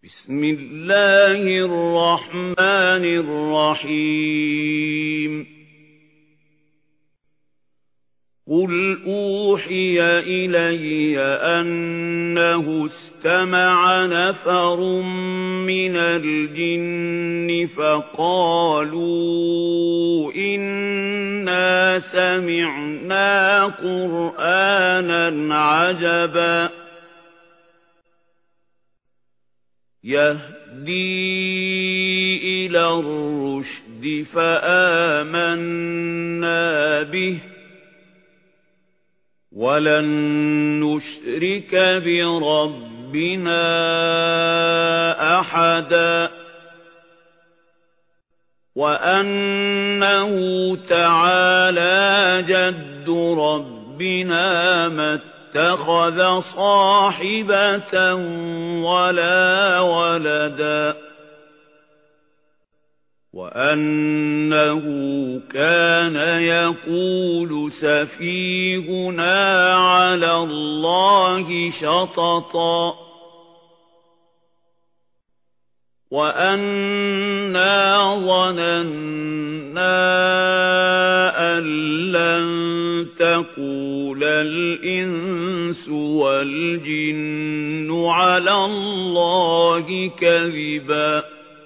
بسم الله الرحمن الرحيم قل أوحي إلي أنه استمع نفر من الجن فقالوا إنا سمعنا قرآنا عجبا يهدي إلى الرشد فآمنا به ولن نشرك بربنا أحدا وأنه تعالى جد ربنا ما اتخذ صاحبة ولا ولدا وأنه كان يقول سفيهنا على الله شططا وأنا ظننا أن لن تقول الإنس والجن على الله كذبا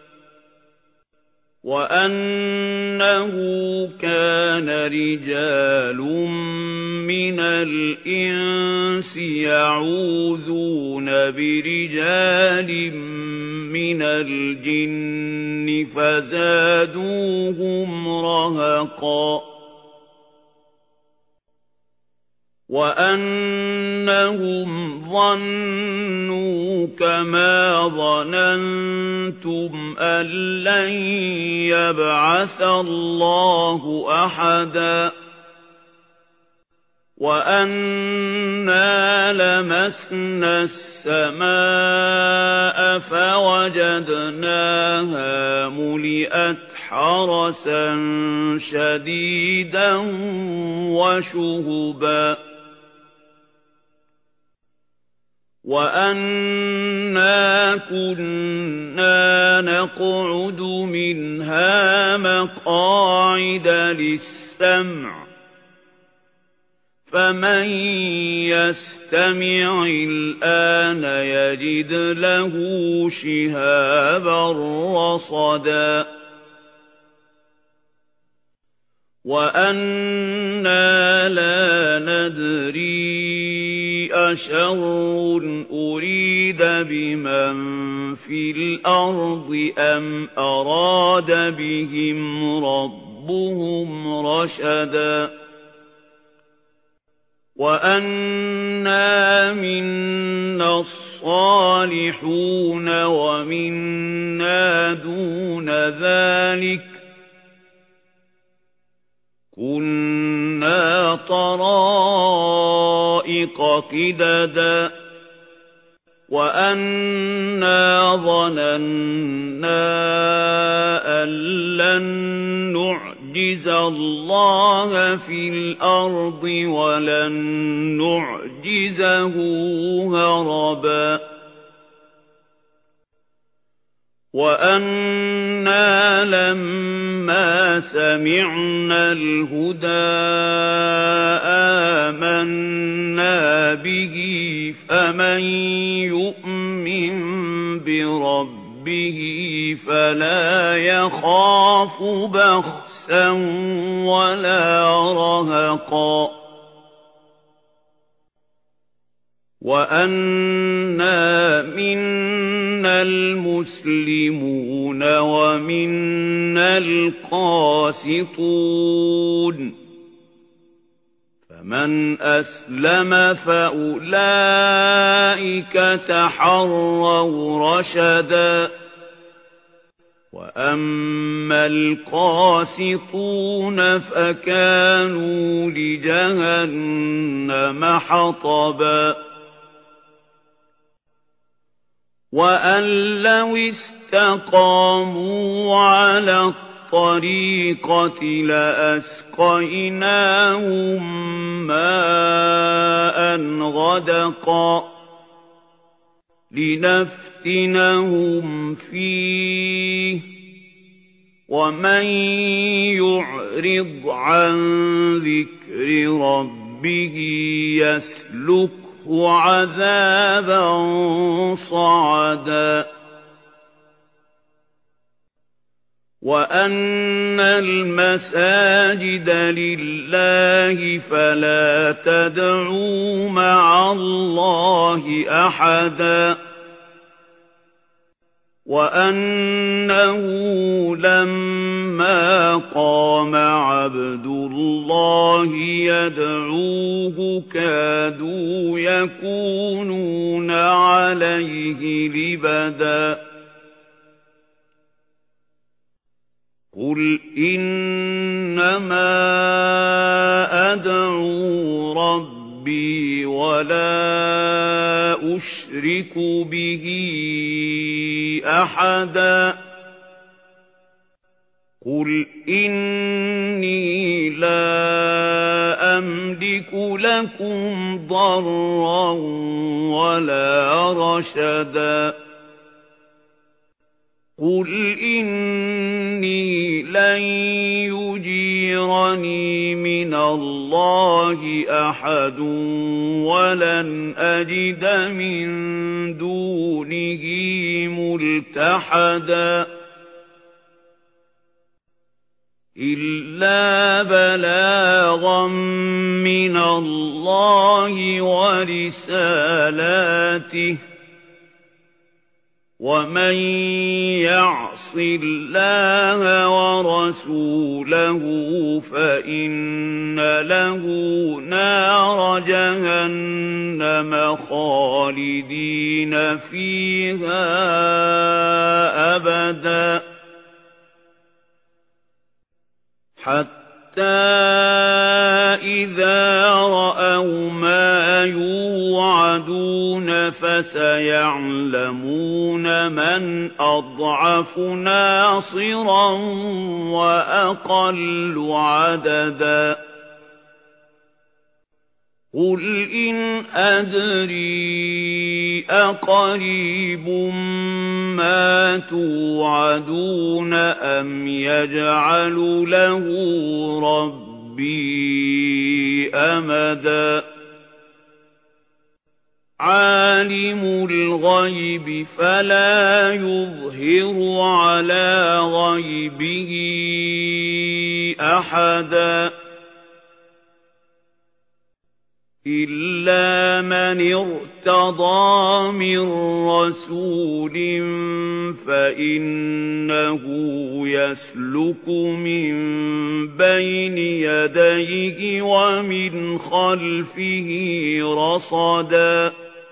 وأنه كان رجال من الإنس يعوذون برجال من الجن فزادوهم رهقا وأنهم ظنوا كما ظننتم أن لن يبعث الله أحدا وأنا لمسنا السماء فوجدناها ملئت حرسا شديدا وشهبا وأنا كنا نقعد منها مقاعد للسمع فمن يستمع الآن يجد له شهابا رصدا وأنا لا ندري أشر أريد بمن في الأرض أم أراد بهم ربهم رشدا وأنا منا الصالحون ومنا دون ذلك كنا طرائق قددا وأنا ظننا أن لن نعجز الله في الأرض ولن نعجزه هربا وأنا لما سمعنا الهدى آمنا به فمن يؤمن بربه فلا يخاف بخسا ولا رهقا وأنا منا المسلمون ومنا القاسطون فمن أسلم فأولئك تحروا رشدا وأما القاسطون فكانوا لجهنم حطبا وأن لو استقاموا على الطريقة لأسقيناهم ماء غدقا لنفتنهم فيه ومن يعرض عن ذكر ربه يسلكه عذابا صعدا وأن المساجد لله فلا تدعوا مع الله أحدا وأنه لما قام عبد الله يدعوه كادوا يكونون عليه لبدا قل إنما أدعو ربي ولا أشرك به أحدا قل إني لا أملك لكم ضرا ولا رشدا قل إني لن يجيرني من الله أحد ولن أجد من دونه ملتحدا إلا بلاغا من الله ورسالاته ومن يعص الله ورسوله فإن له نار جهنم خالدين فيها أبدا حتى إذا رأوا ما يوعدون فسيعلمون من أضعف ناصرا وأقل عددا قل إن أدري أقريب ما توعدون أم يجعل له ربي أمدا عالم الغيب فلا يظهر على غيبه أحدا إلا من ارتضى من رسول فإنه يسلك من بين يديه ومن خلفه رصدا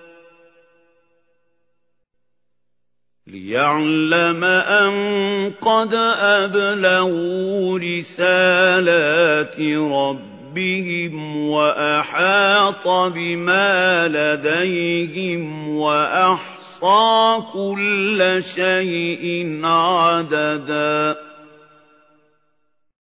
ليعلم أن قد أبلغوا رسالات ربهم وأحاط بما لديهم وأحصى كل شيء عددا